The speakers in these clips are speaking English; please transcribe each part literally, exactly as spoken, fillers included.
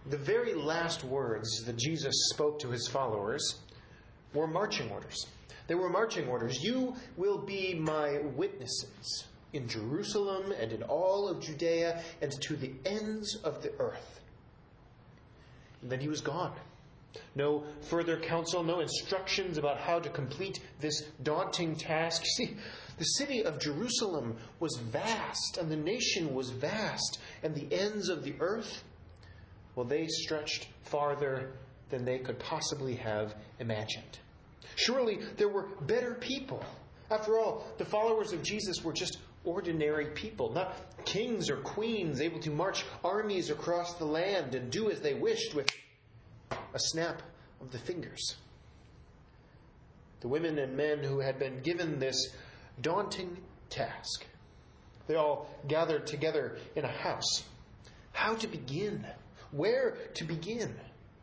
the very last words that Jesus spoke to his followers were marching orders. They were marching orders. You will be my witnesses in Jerusalem and in all of Judea and to the ends of the earth. And then he was gone. No further counsel, no instructions about how to complete this daunting task. You see, the city of Jerusalem was vast, and the nation was vast, and the ends of the earth, well, they stretched farther than they could possibly have imagined. Surely there were better people. After all, the followers of Jesus were just ordinary people, not kings or queens able to march armies across the land and do as they wished with a snap of the fingers. The women and men who had been given this daunting task, they all gathered together in a house. How to begin? Where to begin?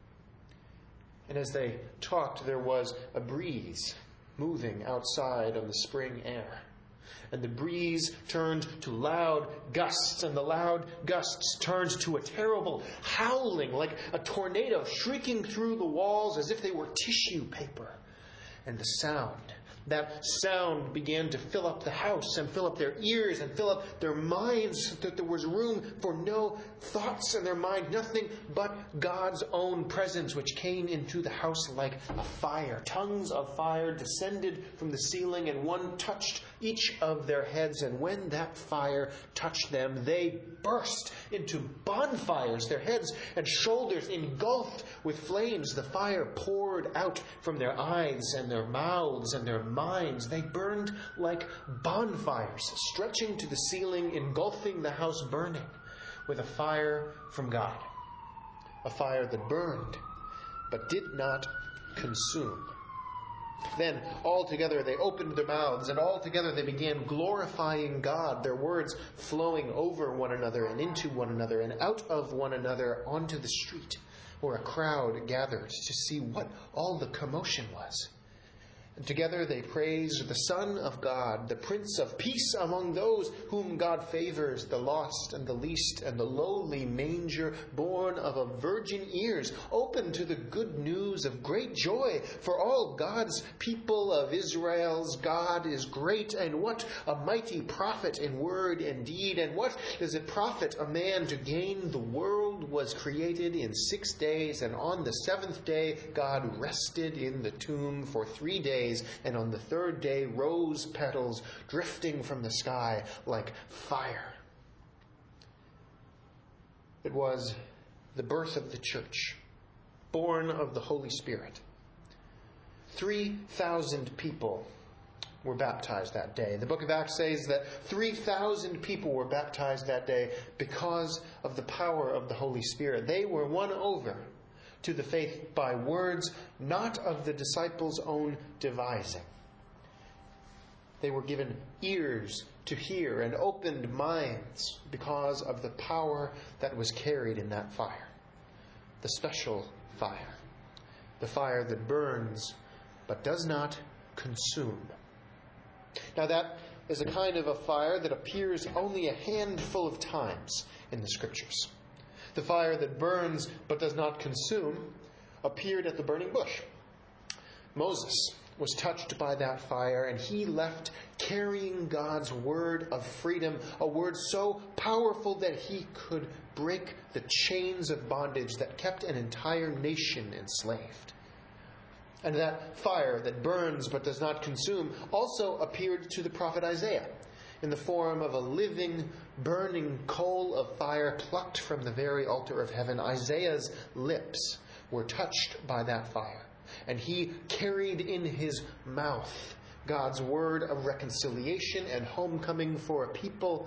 And as they talked, there was a breeze moving outside on the spring air. And the breeze turned to loud gusts, and the loud gusts turned to a terrible howling, like a tornado shrieking through the walls as if they were tissue paper. And the sound, that sound began to fill up the house and fill up their ears and fill up their minds so that there was room for no thoughts in their mind, nothing but God's own presence, which came into the house like a fire. Tongues of fire descended from the ceiling, and one touched each of their heads. And when that fire touched them, they burst into bonfires, their heads and shoulders engulfed with flames. The fire poured out from their eyes and their mouths and their minds. They burned like bonfires, stretching to the ceiling, engulfing the house, burning with a fire from God. A fire that burned, but did not consume. Then, all together, they opened their mouths, and all together they began glorifying God, their words flowing over one another and into one another and out of one another onto the street, where a crowd gathered to see what all the commotion was. And together they praised the Son of God, the Prince of Peace among those whom God favors, the lost and the least and the lowly manger, born of a virgin ears, open to the good news of great joy for all God's people of Israel's God is great. And what a mighty prophet in word and deed. And what does it profit a man to gain? The world was created in six days, and on the seventh day God rested in the tomb for three days. And on the third day, rose petals drifting from the sky like fire. It was the birth of the church, born of the Holy Spirit. Three thousand people were baptized that day. The book of Acts says that three thousand people were baptized that day because of the power of the Holy Spirit. They were won over to the faith by words not of the disciples' own devising. They were given ears to hear and opened minds because of the power that was carried in that fire. The special fire. The fire that burns but does not consume. Now that is a kind of a fire that appears only a handful of times in the Scriptures. The fire that burns but does not consume appeared at the burning bush. Moses was touched by that fire, and he left carrying God's word of freedom, a word so powerful that he could break the chains of bondage that kept an entire nation enslaved. And that fire that burns but does not consume also appeared to the prophet Isaiah in the form of a living, burning coal of fire plucked from the very altar of heaven. Isaiah's lips were touched by that fire, and he carried in his mouth God's word of reconciliation and homecoming for a people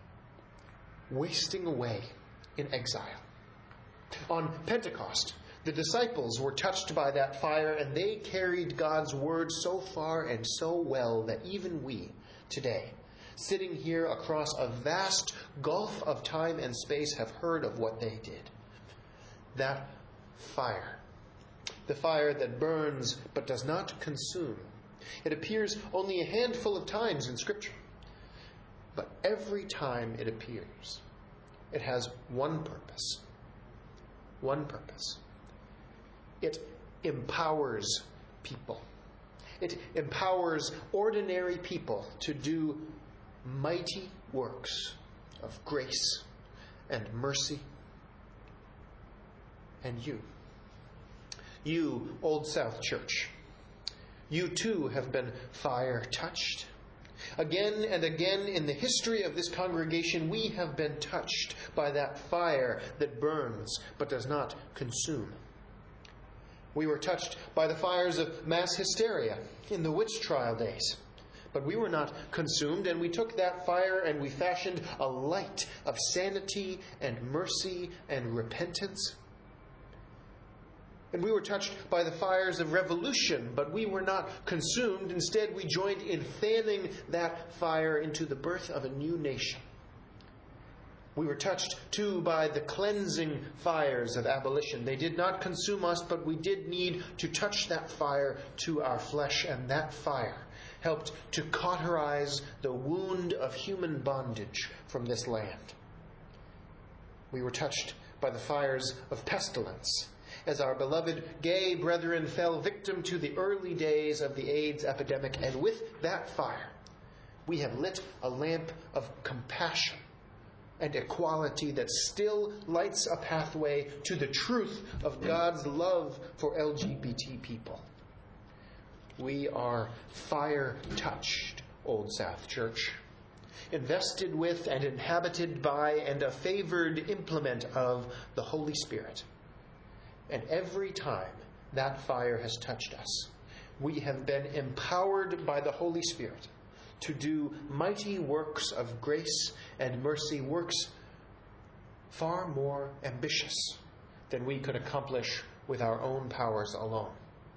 wasting away in exile. On Pentecost, the disciples were touched by that fire, and they carried God's word so far and so well that even we, today, sitting here across a vast gulf of time and space, have heard of what they did. That fire. The fire that burns but does not consume. It appears only a handful of times in Scripture. But every time it appears, it has one purpose. one purpose. It empowers people. It empowers ordinary people to do mighty works of grace and mercy. And you, you, Old South Church, you too have been fire-touched. Again and again in the history of this congregation, we have been touched by that fire that burns but does not consume. We were touched by the fires of mass hysteria in the witch trial days. But we were not consumed, and we took that fire and we fashioned a light of sanity and mercy and repentance. And we were touched by the fires of revolution, but we were not consumed. Instead, we joined in fanning that fire into the birth of a new nation. We were touched, too, by the cleansing fires of abolition. They did not consume us, but we did need to touch that fire to our flesh, and that fire helped to cauterize the wound of human bondage from this land. We were touched by the fires of pestilence, as our beloved gay brethren fell victim to the early days of the AIDS epidemic, and with that fire, we have lit a lamp of compassion and equality that still lights a pathway to the truth of God's love for L G B T people. We are fire-touched, Old South Church, invested with and inhabited by and a favored implement of the Holy Spirit. And every time that fire has touched us, we have been empowered by the Holy Spirit to do mighty works of grace and mercy, works far more ambitious than we could accomplish with our own powers alone.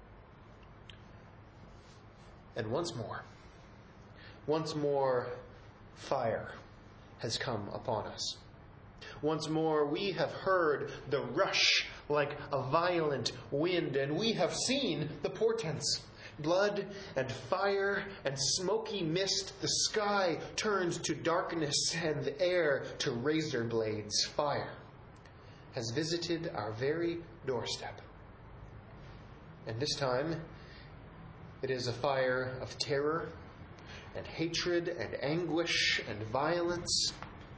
And once more, once more, fire has come upon us. Once more, we have heard the rush like a violent wind, and we have seen the portents. Blood and fire and smoky mist, the sky turns to darkness and the air to razor blades. Fire has visited our very doorstep. And this time, it is a fire of terror and hatred and anguish and violence.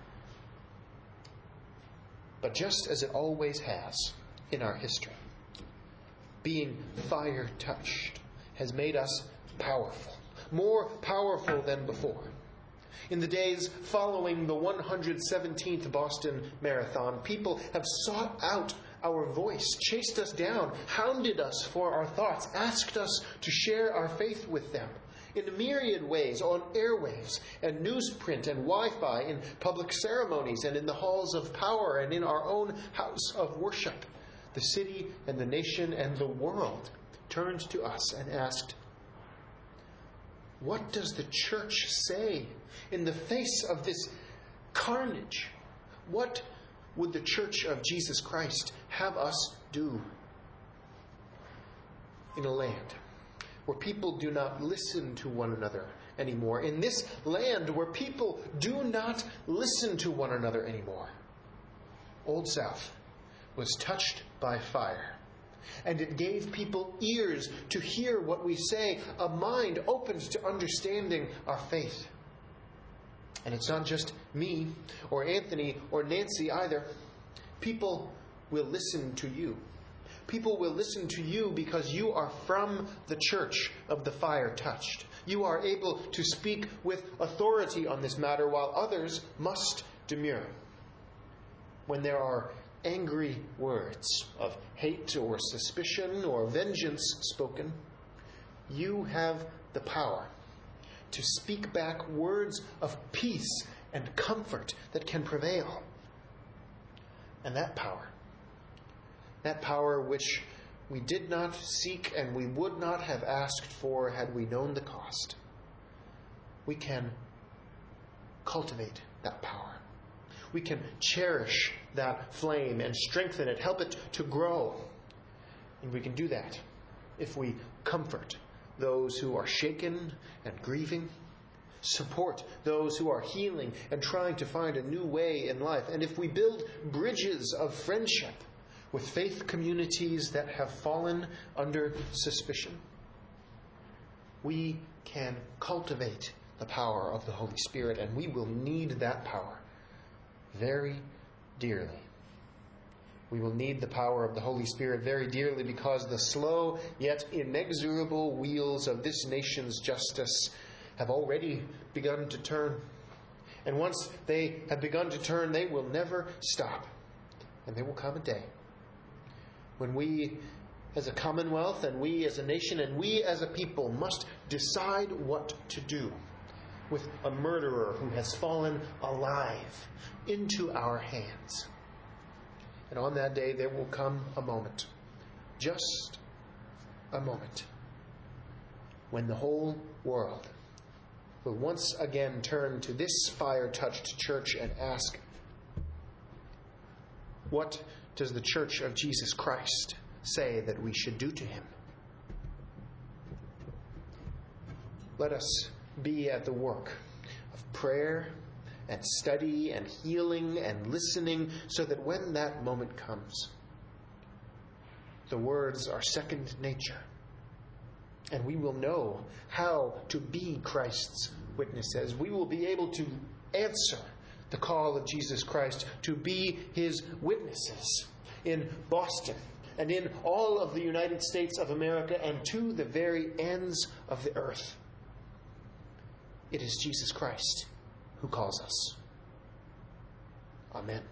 But just as it always has in our history, being fire-touched has made us powerful, more powerful than before. In the days following the one hundred seventeenth Boston Marathon, people have sought out our voice, chased us down, hounded us for our thoughts, asked us to share our faith with them in myriad ways, on airwaves and newsprint and Wi-Fi, in public ceremonies and in the halls of power and in our own house of worship. The city and the nation and the world turned to us and asked, "What does the church say in the face of this carnage? What would the Church of Jesus Christ have us do?" In a land where people do not listen to one another anymore, in this land where people do not listen to one another anymore, Old South was touched by fire. And it gave people ears to hear what we say, a mind opened to understanding our faith. And it's not just me or Anthony or Nancy either. People will listen to you. People will listen to you because you are from the church of the fire-touched. You are able to speak with authority on this matter while others must demur. When there are angry words of hate or suspicion or vengeance spoken, you have the power to speak back words of peace and comfort that can prevail. And that power, that power which we did not seek and we would not have asked for had we known the cost, we can cultivate that power. We can cherish that flame and strengthen it, help it to grow. And we can do that if we comfort those who are shaken and grieving, support those who are healing and trying to find a new way in life, and if we build bridges of friendship with faith communities that have fallen under suspicion, we can cultivate the power of the Holy Spirit, and we will need that power very dearly. We will need the power of the Holy Spirit very dearly because the slow yet inexorable wheels of this nation's justice have already begun to turn. And once they have begun to turn, they will never stop. And there will come a day when we as a commonwealth and we as a nation and we as a people must decide what to do with a murderer who has fallen alive into our hands. And on that day there will come a moment, just a moment, when the whole world will once again turn to this fire-touched church and ask, what does the Church of Jesus Christ say that we should do to him? Let us be at the work of prayer and study and healing and listening, so that when that moment comes, the words are second nature, and we will know how to be Christ's witnesses. We will be able to answer the call of Jesus Christ to be his witnesses in Boston and in all of the United States of America and to the very ends of the earth. It is Jesus Christ who calls us. Amen.